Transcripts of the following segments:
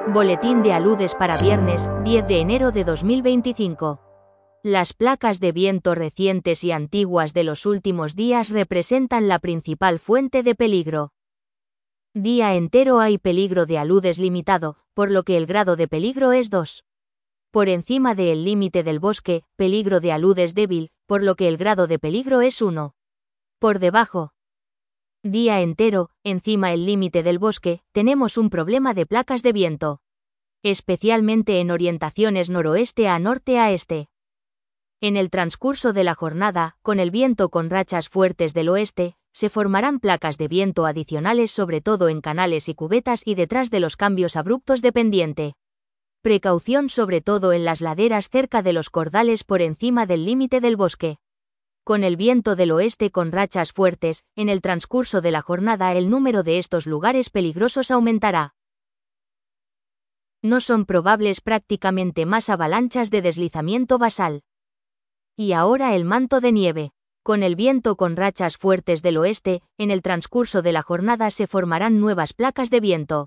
Boletín de aludes para viernes, 10 de enero de 2025. Las placas de viento recientes y antiguas de los últimos días representan la principal fuente de peligro. Día entero hay peligro de aludes limitado, por lo que el grado de peligro es 2. Por encima del límite del bosque, peligro de aludes débil, por lo que el grado de peligro es 1. Por debajo. Día entero, encima el límite del bosque, tenemos un problema de placas de viento. Especialmente en orientaciones noroeste a norte a este. En el transcurso de la jornada, con el viento con rachas fuertes del oeste, se formarán placas de viento adicionales sobre todo en canales y cubetas y detrás de los cambios abruptos de pendiente. Precaución sobre todo en las laderas cerca de los cordales por encima del límite del bosque. Con el viento del oeste con rachas fuertes, en el transcurso de la jornada el número de estos lugares peligrosos aumentará. No son probables prácticamente más avalanchas de deslizamiento basal. Y ahora el manto de nieve. Con el viento con rachas fuertes del oeste, en el transcurso de la jornada se formarán nuevas placas de viento.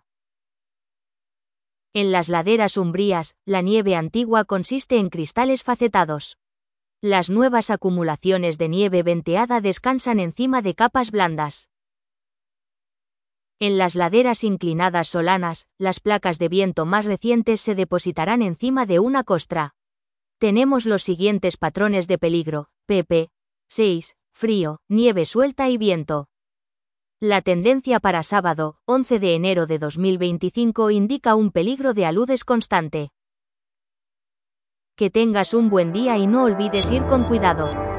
En las laderas umbrías, la nieve antigua consiste en cristales facetados. Las nuevas acumulaciones de nieve venteada descansan encima de capas blandas. En las laderas inclinadas solanas, las placas de viento más recientes se depositarán encima de una costra. Tenemos los siguientes patrones de peligro: pp. 6, frío, nieve suelta y viento. La tendencia para sábado, 11 de enero de 2025 indica un peligro de aludes constante. Que tengas un buen día y no olvides ir con cuidado.